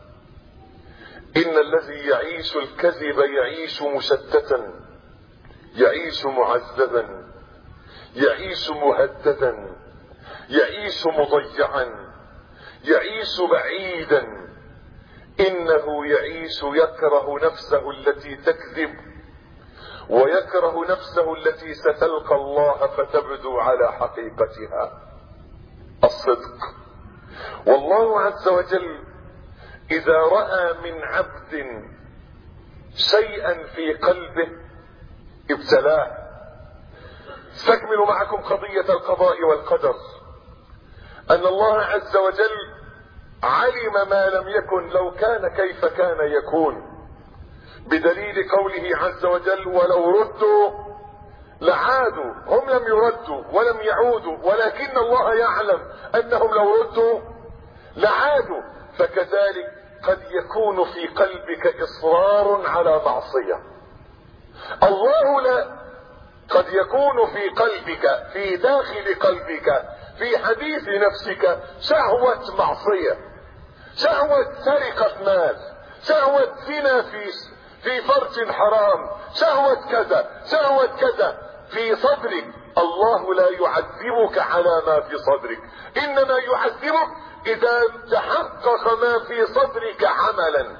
إن الذي يعيش الكذب يعيش مشتتا، يعيش معذبا، يعيش مهددا، يعيش مضيعا، يعيش بعيدا. إنه يعيش يكره نفسه التي تكذب، ويكره نفسه التي ستلقى الله فتبدو على حقيقتها. الصدق. والله عز وجل إذا رأى من عبد شيئا في قلبه ابتلاه. استكمل معكم قضية القضاء والقدر. أن الله عز وجل علم ما لم يكن، لو كان كيف كان يكون، بدليل قوله عز وجل ولو ردوا لعادوا. هم لم يردوا ولم يعودوا، ولكن الله يعلم أنهم لو ردوا لعادوا. فكذلك قد يكون في قلبك إصرار على معصية. الله لا قد يكون في قلبك، في داخل قلبك، في حديث نفسك شهوة معصية، شهوة سرقة مال، شهوة زنا في في فرج حرام، شهوة كذا، شهوة كذا في صدرك. الله لا يعذبك على ما في صدرك، إنما يعذبك إذا تحقق ما في صدرك عملا.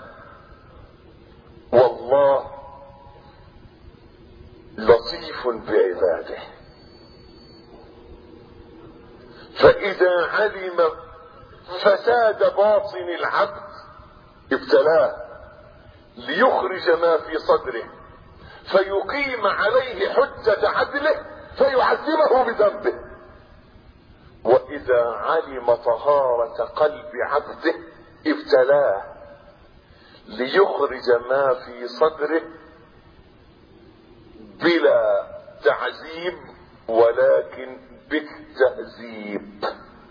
والله لطيف بعباده. علم فساد باطن العبد ابتلاه ليخرج ما في صدره فيقيم عليه حجة عدله فيعذبه بذنبه. واذا علم طهارة قلب عبده ابتلاه ليخرج ما في صدره بلا تعذيب ولكن بالتهذيب.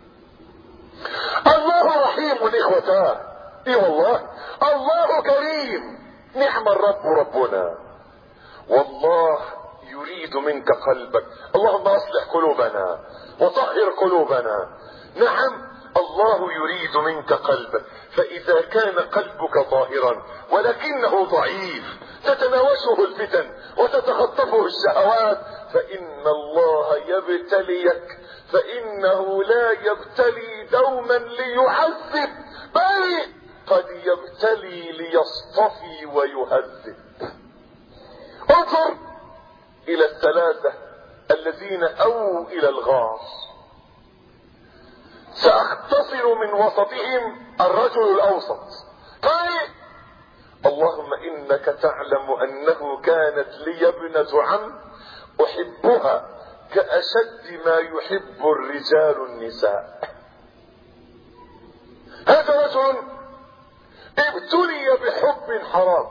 الله رحيم اخوتاه، اي والله الله كريم، نعم الرب ربنا. والله يريد منك قلبك، اللهم اصلح قلوبنا وطهر قلوبنا. نعم الله يريد منك قلبك، فاذا كان قلبك طاهرا ولكنه ضعيف تتناوشه الفتن وتتخطفه الشهوات فان الله يبتليك، فانه لا يبتلي دوما ليعذب بل قد يبتلي ليصطفي ويهذب. انظر الى الثلاثة الذين اووا الى الغار، ساختصر من وسطهم الرجل الاوسط. قال اللهم انك تعلم انه كانت لي ابنة عم احبها كاشد ما يحب الرجال النساء. هذا رجل ابتلي بحب حرام،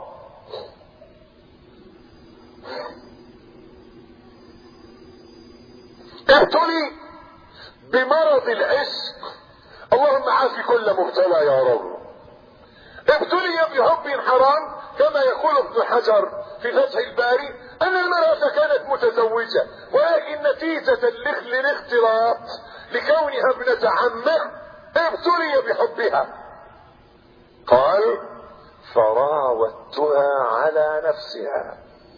ابتلي بمرض العشق، اللهم عافي كل مبتلى يا رب. ابتلي بحب حرام كما يقول ابن حجر في فتح الباري ان المرأة كانت متزوجة ولكن نتيجة للاختلاط لكونها ابنة عمه ابتلي بحبها. قال فراودتها على نفسها.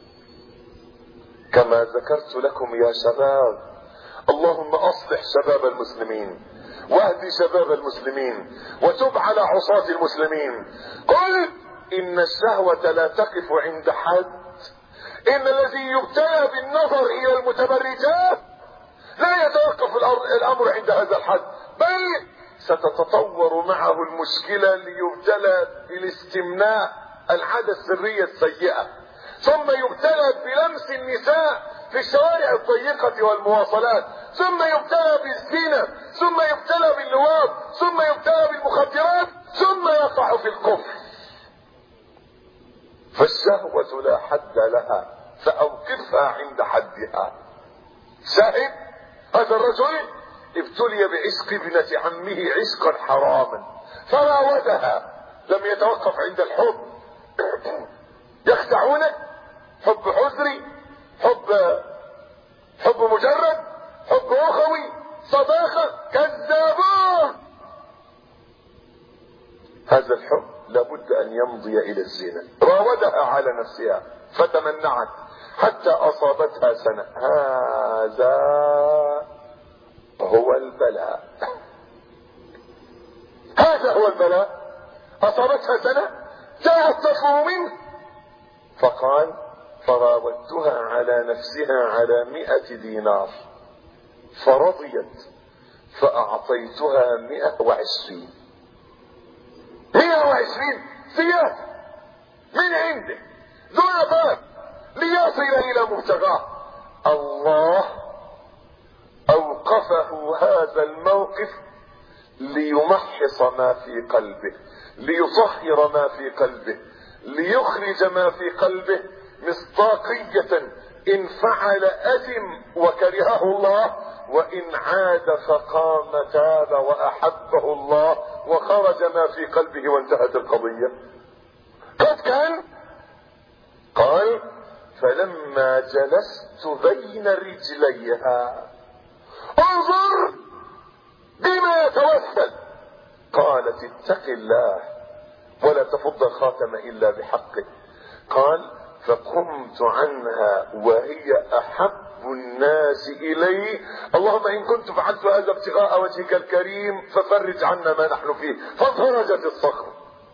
كما ذكرت لكم يا شباب، اللهم اصلح شباب المسلمين واهدي شباب المسلمين وتب على عصاة المسلمين. قل ان الشهوة لا تقف عند حد، ان الذي يبتلى بالنظر الى المتبرجات لا يتوقف الامر عند هذا الحد، بل ستتطور معه المشكلة ليبتلى بالاستمناء العادة السرية السيئة، ثم يبتلى بلمس النساء في الشوارع الضيقة والمواصلات، ثم يبتلى بالزنا، ثم يبتلى باللواط، ثم يبتلى بالمخدرات، ثم يقع في الكفر. فالشهوة لا حد لها فأوقفها عند حدها. شاهد هذا الرجل ابتلي بعشق ابنة عمه عشقا حراما فراودها، لم يتوقف عند الحب. يخدعونك، حب حزري، حب حب مجرد، حب اخوي، صداقة، كذابون. هذا الحب لابد ان يمضي الى الزنا. راودها على نفسها فتمنعت حتى اصابتها سنة. هذا هو البلاء، هذا هو البلاء. اصابتها سنة جاءت تطلب منه فقال فراودتها على نفسها على مئة دينار فرضيت فاعطيتها مئة وعشرين. مئة وعشرين زيادة من عنده دون فرق ليصل الى مبتغاه. الله اوقفه هذا الموقف ليمحص ما في قلبه، ليطهر ما في قلبه، ليخرج ما في قلبه مصداقية ان فعل اثم وكرهه الله، وان عاد فقام تاب واحبه الله وخرج ما في قلبه وانتهت القضية. قد كان قال فلما جلست بين رجليها انظر بما يتوسل، قالت اتق الله ولا تفض الخاتم الا بحقه. قال فقمت عنها وهي احب الناس الي، اللهم ان كنت فعلت هذا ابتغاء وجهك الكريم ففرج عنا ما نحن فيه. فانفرجت الصخر.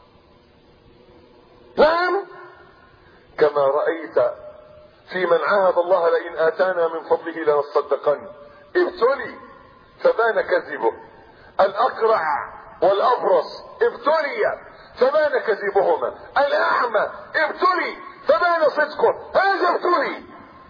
نعم كما رأيت في من عاهد الله لئن اتانا من فضله لنصدقن، ابتلي فبان كذبه، الاقرع والابرص ابتلي فبان كذبهما، الاعمى ابتلي فبان صدقه، هذا ابتلي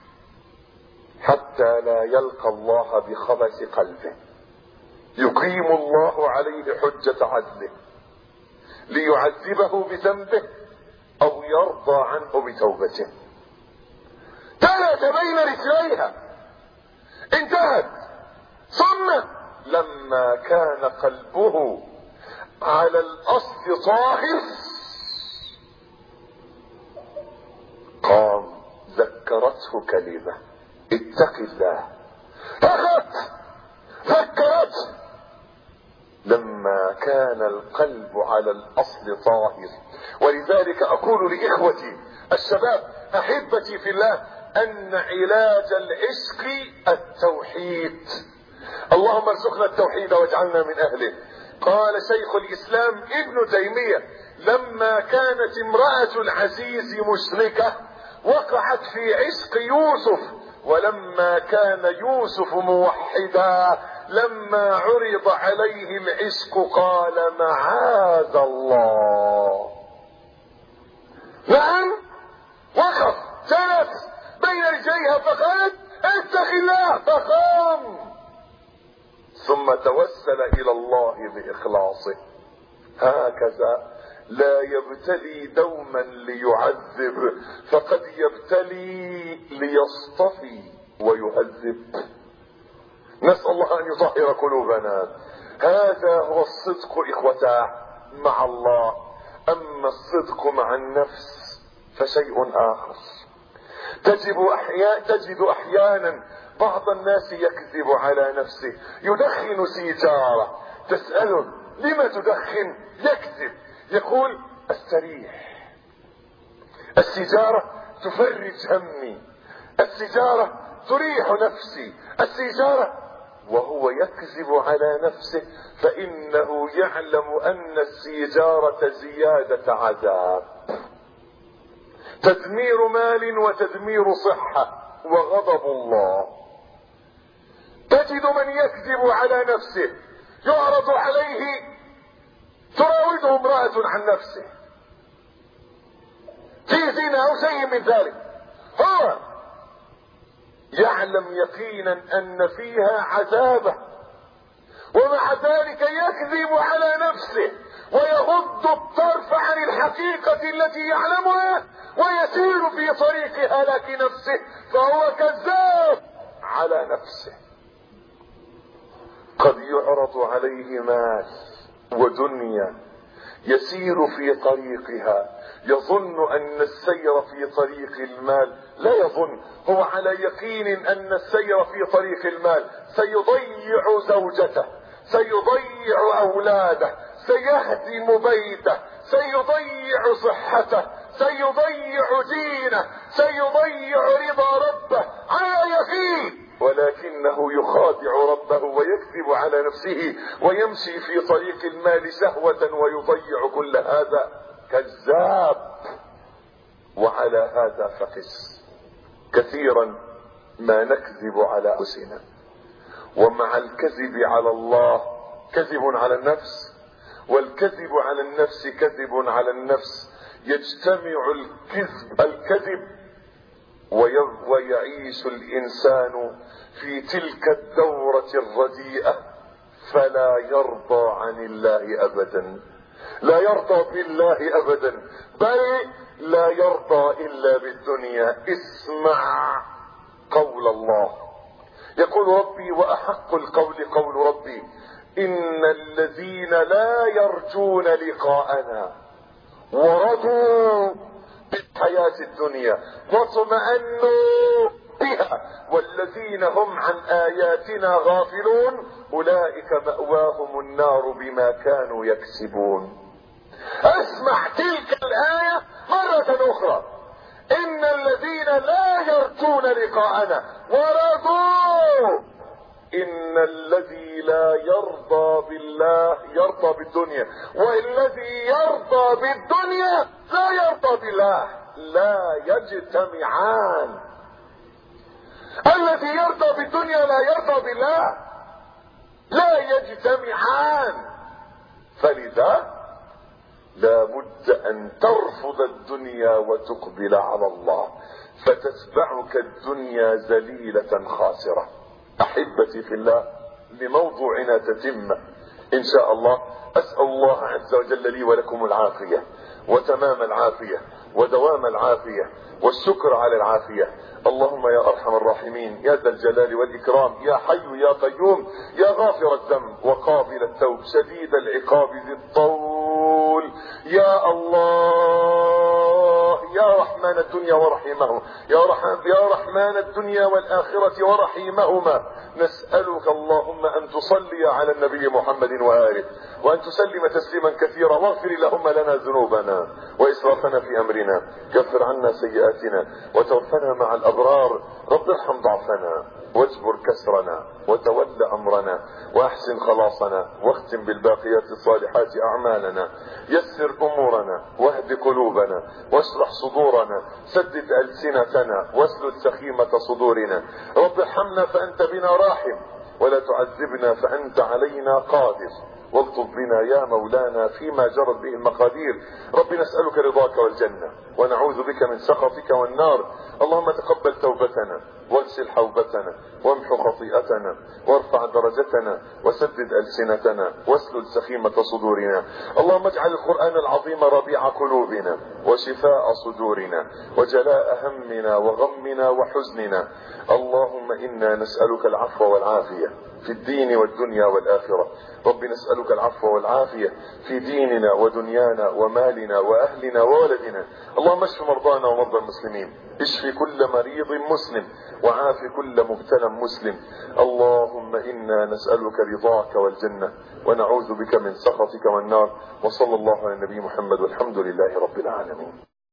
حتى لا يلقى الله بخبث قلبه. يقيم الله عليه حجة عدله ليعذبه بذنبه او يرضى عنه بتوبته. تلت بين رجليها انتهت، ثم لما كان قلبه على الاصل طاهر قام ذكرته كلمة اتق الله، فقط ذكرته. لما كان القلب على الاصل طاهر. ولذلك اقول لاخوتي الشباب احبتي في الله ان علاج العشق التوحيد. اللهم ارزقنا التوحيد واجعلنا من اهله. قال شيخ الاسلام ابن تيمية لما كانت امرأة العزيز مشركة وقعت في عشق يوسف، ولما كان يوسف موحدا لما عرض عليه العشق قال معاذ الله. نعم وقف، جلس بين رجليها فقالت اتق الله، فقام ثم توسل الى الله باخلاصه. هكذا لا يبتلي دوما ليعذب، فقد يبتلي ليصطفي ويهذب. نسأل الله ان يطهر قلوبنا. هذا هو الصدق اخوتاه مع الله. اما الصدق مع النفس فشيء اخر. تجد احيانا تجد احيانا بعض الناس يكذب على نفسه، يدخن سيجارة، تسأله لما تدخن؟ يكذب، يقول استريح، السيجارة تفرج همي، السيجارة تريح نفسي، السيجارة، وهو يكذب على نفسه فإنه يعلم أن السيجارة زيادة عذاب، تدمير مال وتدمير صحة وغضب الله. تجد من يكذب على نفسه، يعرض عليه تراوده امرأة عن نفسه في زنا او شيء من ذلك، هو يعلم يقينا ان فيها عذابه، ومع ذلك يكذب على نفسه ويغض الطرف عن الحقيقة التي يعلمها ويسير في طريق هلاك نفسه، فهو كذاب على نفسه. قد يعرض عليه مال ودنيا يسير في طريقها، يظن ان السير في طريق المال، لا يظن، هو على يقين ان السير في طريق المال سيضيع زوجته، سيضيع اولاده، سيهدم بيته، سيضيع صحته، سيضيع دينه، سيضيع رضا ربه على يقين، ولكنه يخادع ربه ويكذب على نفسه ويمشي في طريق المال شهوة ويضيع كل هذا. كذاب. وعلى هذا فقس. كثيرا ما نكذب على انفسنا، ومع الكذب على الله كذب على النفس، والكذب على النفس كذب على النفس، يجتمع الكذب الكذب ويعيش الانسان في تلك الدورة الرديئة فلا يرضى عن الله ابدا، لا يرضى بالله ابدا، بل لا يرضى الا بالدنيا. اسمع قول الله، يقول ربي واحق القول قول ربي ان الذين لا يرجون لقاءنا ورضوا بالحياة الدنيا واطمأنوا بها والذين هم عن آياتنا غافلون اولئك مأواهم النار بما كانوا يكسبون. اسمع تلك الآية مرة اخرى، ان الذين لا يرجون لقاءنا ورضوا، ان الذي لا يرضى بالله يرضى بالدنيا، والذي يرضى بالدنيا لا يرضى بالله، لا يجتمعان. الذي يرضى بالدنيا لا يرضى بالله. لا يجتمعان. فلذا لا بد ان ترفض الدنيا وتقبل على الله، فتتبعك الدنيا ذليلة خاسرة. احبتي في الله، لموضوعنا تتم ان شاء الله. اسأل الله عز وجل لي ولكم العافية وتمام العافية ودوام العافية والشكر على العافية. اللهم يا ارحم الراحمين، يا ذا الجلال والاكرام، يا حي يا قيوم، يا غافر الذنب وقابل التوب، شديد العقاب ذي الطول، يا الله يا رحمن الدنيا ورحيمه، يا رحمن يا رحمن الدنيا والآخرة ورحيمهما، نسألك اللهم ان تصلي على النبي محمد وآله وان تسلم تسليما كثيرا، واغفر اللهم لنا ذنوبنا واسرافنا في امرنا، كفر عنا سيئاتنا وتوفنا مع الابرار، رب ارحم ضعفنا واجبر كسرنا وتول امرنا واحسن خلاصنا، واختم بالباقيات الصالحات اعمالنا، يسر امورنا واهد قلوبنا واشرح صدورنا، سدد السنتنا واسلل سخيمة صدورنا، رب ارحمنا فانت بنا راحم ولا تعذبنا فانت علينا قادر، والطف بنا يا مولانا فيما جرت به المقادير. رب نسألك رضاك والجنة ونعوذ بك من سخطك والنار. اللهم تقبل توبتنا واغسل حوبتنا وامحو خطيئتنا وارفع درجتنا وسدد ألسنتنا واسلل سخيمة صدورنا. اللهم اجعل القرآن العظيم ربيع قلوبنا وشفاء صدورنا وجلاء همنا وغمنا وحزننا. اللهم إنا نسألك العفو والعافية في الدين والدنيا والآخرة. رب نسألك العفو والعافية في ديننا ودنيانا ومالنا وأهلنا وولدنا. اللهم اشف مرضانا ومرضى المسلمين، اشف كل مريض مسلم وعاف كل مبتلى مسلم. اللهم إنا نسألك رضاك والجنة ونعوذ بك من سخطك والنار. وصلى الله على النبي محمد والحمد لله رب العالمين.